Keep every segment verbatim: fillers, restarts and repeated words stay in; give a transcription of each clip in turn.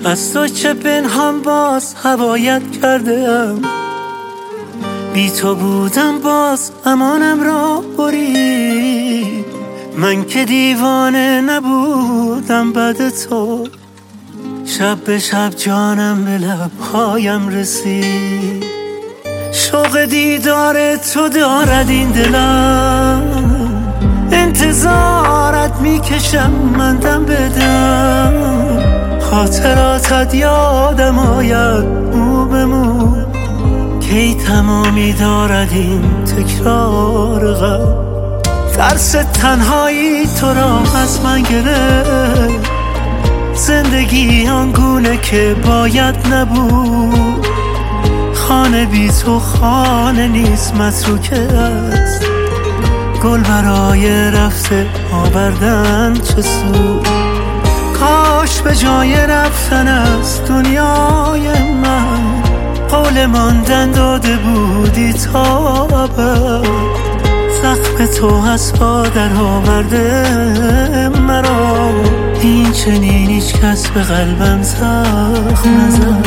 از تو چه پنهان باز هوایت کردم، بی تو بودم باز امانم را برید. من که دیوانه نبودم بعد تو، شب به شب جانم به لبهایم رسید. شوق دیدار تو دارد این دلم، انتظارت میکشم من دم بدم. خاطراتت یادم آید مو به مو، کی تمامی دارد این تکرار غم. ترس تنهایی تو را از من گرفت، زندگی آنگونه که باید نبود. خانه بی تو خانه نیست، متروکه است. گل برای رفته آوردن چه سود. کاش به جای رفتن از دنیای من، قول ماندن داده بودی تا ابد. زخم تو از پا در آورده مرا، این چنین هیچ کس به قلبم زخم نزد.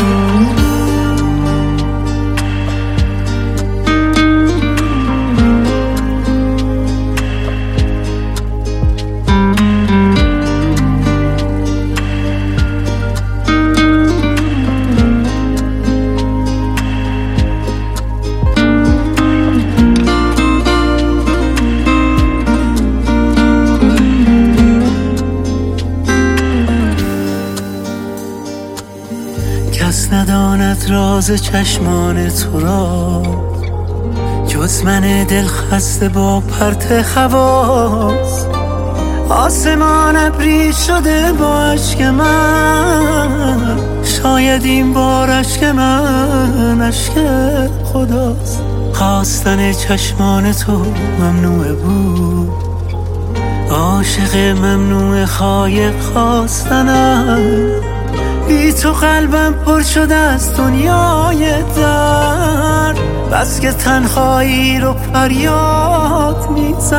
کس نداند راز چشمان تو را، جز من دل خسته با پرت خواص. آسمان ابری شده با اشک من، شاید این بار اشک من اشک خداست. خواستن چشمان تو ممنوع بود، عاشق ممنوع خایق خواستنم. بی تو قلبم پر شده از دنیای درد، بس که تنهایی رو فریاد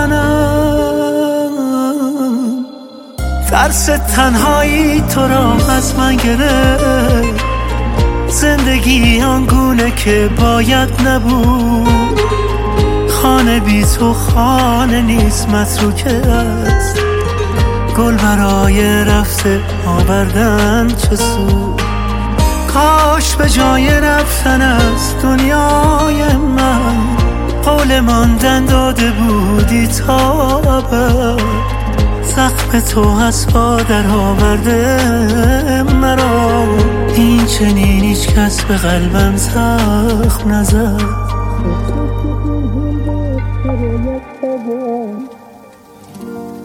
میزنم. ترس تنهایی تو را از من گرفت، زندگی آنگونه که باید نبود. خانه بی تو خانه نیست، متروکه است. گل برای رفته آوردن چه سود. کاش به جای رفتن از دنیای من، قول ماندن داده بودی تا ابد. زخم تو از پا در آورده مرا، این چنین هیچ کس به قلبم زخم نزد.